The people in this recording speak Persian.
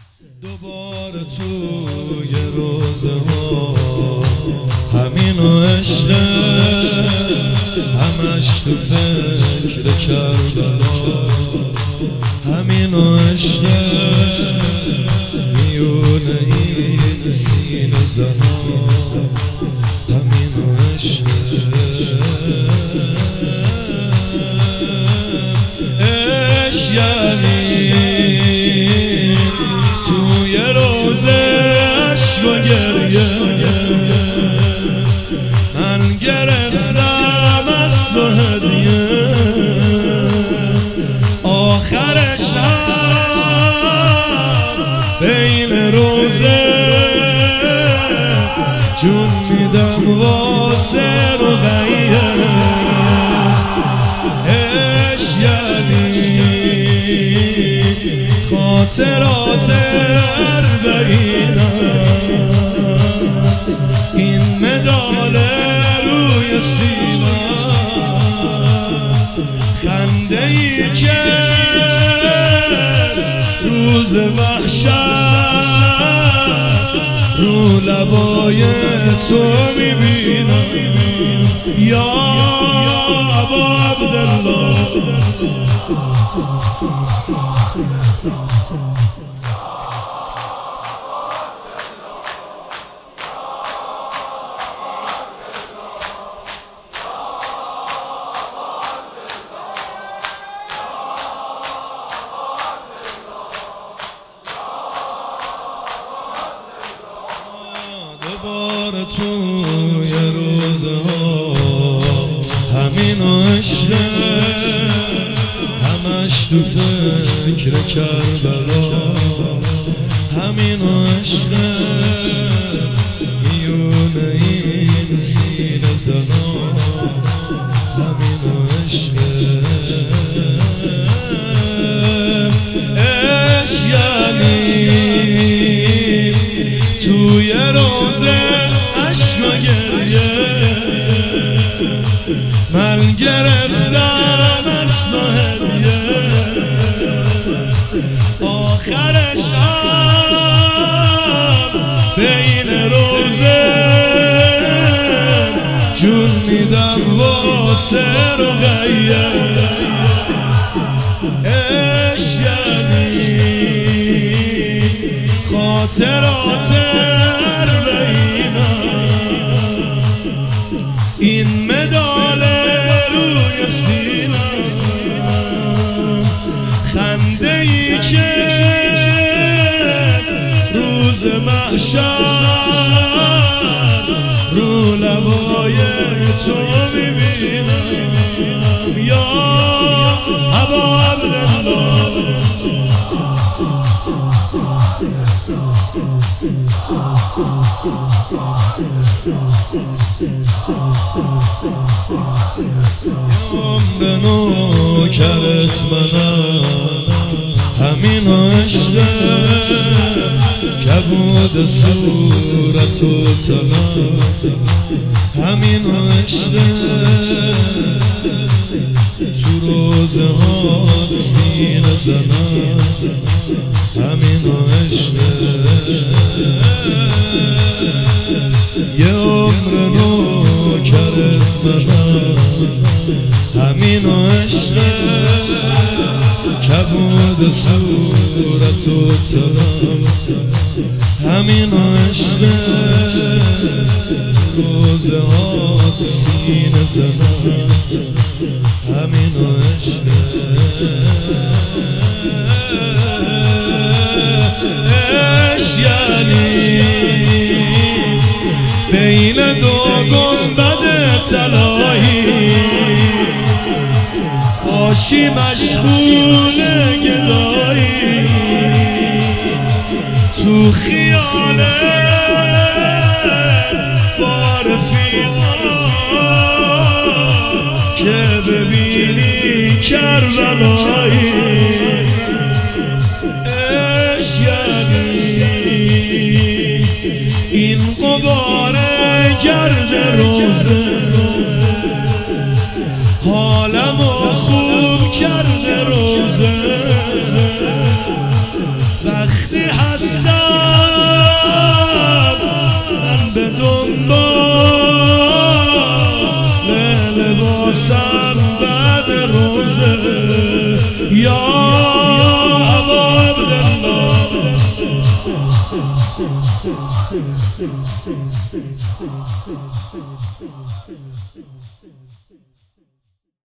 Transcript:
دوباره توی روزه ها همین عشقه، همش تو فکر کربلا، همین عشقه میونه این سینه زمان، همین عشقه. عشق یعنی توی روزه عشق و گریه من گرفتم از تو هدیه، آخرش بین روزه جون میدم واسه رقیه. عشق یعنی خاطرات اربعینم، این مدال روی سینم، خنده ای که روز محشر رو لبای تو میبینم. یا ابا عبدالله دوباره توی روزه ها همین عشقه، همش تو فکر کربلا، همین عشقه میونه این سینه زمان، همین عشقه. عشق یعنی توی روزه عشق و گریه من گرفتم از تو هدیه، آخرش بین روزه جون میدم واسه رقیه. عشق یعنی خاطرات اربعینم، این مدال روی سینم، خنده ای که روز محشر رو لبای تو میبینم. یا ابا عبدالله عمر نوکرت منم، همین عشقه کبود صورت و تنم، همین عشقه تو روزه ها سینه زنم، همین عشقه. یه عمر نوکرت منم، همین عشقه کبود صورت و تنم، همین عشقه روزه ها سینه زنم، همین عشقه. عشق یعنی بین دو گنبد طلایی باشی مشغول گدایی، تو خیال با رفیقا که ببینی کربلایی. عشق یعنی این غبار گرد روزه حالمو خوب کرده روزه، وقت وقتی هستم من به دنبال لباسم بعد روزه یا ابا عبدالله